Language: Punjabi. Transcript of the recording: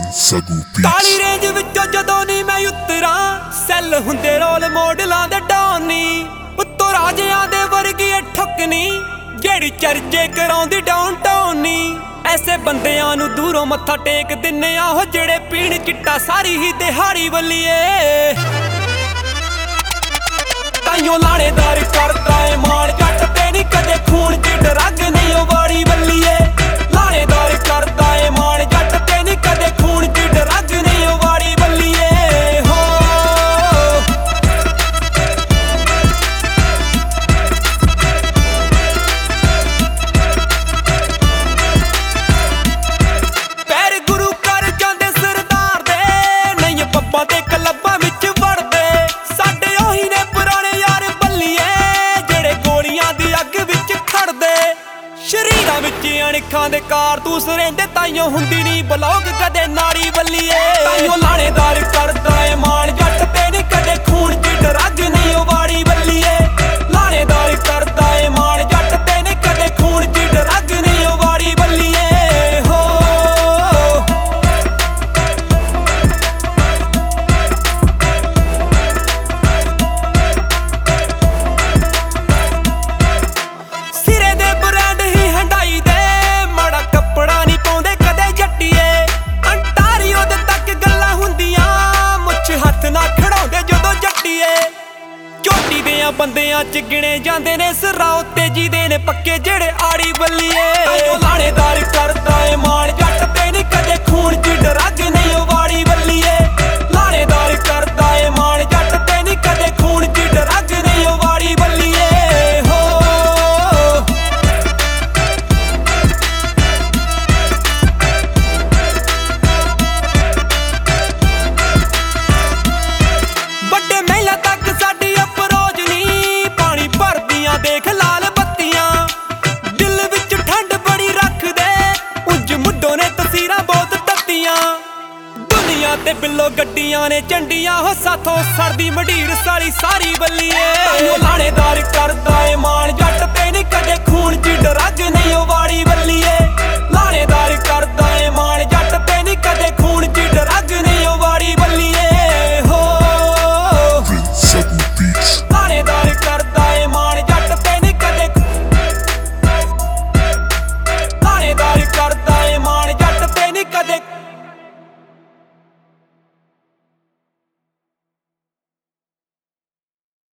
ਕਾਲੀ ਰੇਂਜ ਵਿੱਚੋਂ ਜਦੋਂ ਨੀ ਮੈਂ ਉਤਰਾਂ ਸੈੱਲ ਹੁੰਦੇ ਰੋਲ ਮਾਡਲਾਂ ਦੇ ਡਾਉਨੀ ਉੱਤੋਂ ਰਾਜਿਆਂ ਦੇ ਵਰਗੀ ਠੁਕਨੀ ਜਿਹੜੀ ਚਰਚੇ ਕਰਾਉਂਦੀ ਡਾਊਨਟਾਊਨ ਨੀ ਐਸੇ ਬੰਦਿਆਂ ਨੂੰ ਦੂਰੋਂ ਮੱਥਾ ਟੇਕ ਦਿੰਨੇ ਆ ਉਹ ਜਿਹੜੇ ਪੀਣ ਚਿੱਟਾ ਸਾਰੀ ਹੀ ਦਿਹਾੜੀ ਬੱਲੀਏ ਤਾਈਓ ਲਾਣੇਦਾਰ ਕਰਦਾ ਏ ਮਾਣ ਜੱਟ ਤੇ ਨੀ ਕਦੇ ਖੂਨ ਚ ਡਰਗ ਨਹੀਂ ਉਹ ਵਾੜੀ ਬੱਲੀਏ ਲਾਣੇਦਾਰ ਕਰਦਾ ਏ ਮਾਣ ਜੱਟ ਤੇ ਨੀ ਕਦੇ ਖੂਨ ਚ ਡਰਗ ਨਹੀਂ ਉਹ ਵਾੜੀ ਬੱਲੀਏ ਹੋ ਪੈਰ ਗੁਰੂ ਕਰ ਜਾਂਦੇ ਸਰਦਾਰ ਦੇ ਨਹੀਂ ਪੱਬਾਂ ਤੇ ਕਲੱਬਾਂ ਵਿੱਚ ਵੜਦੇ ਸਾਡੇ ਉਹੀ ਨੇ ਪੁਰਾਣੇ ਯਾਰ ਬੱਲੀਏ ਜਿਹੜੇ ਗੋਲੀਆਂ ਦੀ ਅੱਗ ਵਿੱਚ ਖੜਦੇ ਸ਼ਰੀਰਾਂ ਵਿੱਚ ਅਣਖਾਂ ਦੇ ਕਾਰਤੂਸ ਰਹਿੰਦੇ ਤਾਈਓ ਹੁੰਦੀ ਨੀ ਬਲੌਗ ਕਦੇ ਨਾੜੀ ਬੱਲੀਏ ਤਾਈਓ ਲਾਣੇਦਾਰ ਕਰਦਾ ਏ ਮਾਣ ਜੱਟ ਤੇ ਨੀ ਕਦੇ ਖੂਨ ਚ ਡਰਗ ਨਹੀਂ ਉਹ ਵਾੜੀ ਬੱਲੀਏ ਲਾਣੇਦਾਰ ਕਰਦਾ ਏ ਮਾਣ ਜੱਟ ਤੇ ਨੀ ਕਦੇ ਖੂਨ ਚ ਡਰਗ ਨਹੀਂ ਉਹ ਵਾੜੀ ਬੱਲੀਏ ਹੋ ਸਿਰੇ ਦੇ ਬ੍ਰਾਂਡ ਹੀ ਹੰਡਾਈ ਦੇ ਮਾੜਾ ਕੱਪੜਾ ਨਹੀਂ ਪਾਉਂਦੇ ਕਦੇ ਜੱਟੀਏ ਅੰਟਾਰੀਓ ਦੇ ਤੱਕ ਗੱਲਾਂ ਹੁੰਦੀਆਂ ਮੁੱਛ ਹੱਥ ਨਾ ਖੜਾਉਂਦੇ ਜਦੋਂ ਜੱਟੀਏ ਚੋਟੀ ਦੇ ਬੰਦਿਆਂ ਚ ਗਿਣੇ ਜਾਂਦੇ ਨੇ ਸਰਾਓ ਤੇਜੀ ਦੇ ਨੇ ਪੱਕੇ ਜਿਹੜੇ ਆੜੀ ਬੱਲੀਏ ਤਾਈਓ ਲਾਣੇਦਾਰ ਕਰਦਾ ਏ ਮਾਣ ਜੱਟ ਤੇ ਨੀ ਕਦੇ ਖੂਨ ਚ ਡਰਗ ਨਹੀਂ ਉਹ ਵਾੜੀ ਬੱਲੀਏ ਲਾਣੇਦਾਰ ਕਰਦਾ ਏ ਮਾਣ ਜੱਟ ਤੇ ਨੀ ਕਦੇ ਖੂਨ ਚ ਡਰਗ ਨਹੀਂ ਉਹ ਵਾੜੀ ਬੱਲੀਏ ਹੋ ਵੱਡੇ ਮਹਿਲਾਂ ਤੱਕ ਸਾਡੀ ਅਪਰੋਚ ਨੀ ਪਾਣੀ ਭਰਦੀਆਂ ਦੇਖ ਲਾਲ ਬੱਤੀਆਂ ਦਿਲ ਵਿੱਚ ਠੰਡ ਬੜੀ ਰੱਖਦੇ ਉਂਝ ਮੁੱਢੋਂ ਨੇ ਤਸੀਰਾਂ ਬਹੁਤ ਤੱਤੀਆਂ ਦੁਨੀਆ ਤੇ ਬਿੱਲੋ ਗੱਡੀਆਂ ਨੇ ਝੰਡੀਆਂ ਹੋ ਸਾਥੋਂ ਸੜਦੀ ਮੰਡੀਰ ਸਾਲੀ ਸਾਰੀ ਬੱਲੀਏ ਤਾਈਓ ਲਾਣੇਦਾਰ ਕਰਦਾ ਏ ਮਾਣ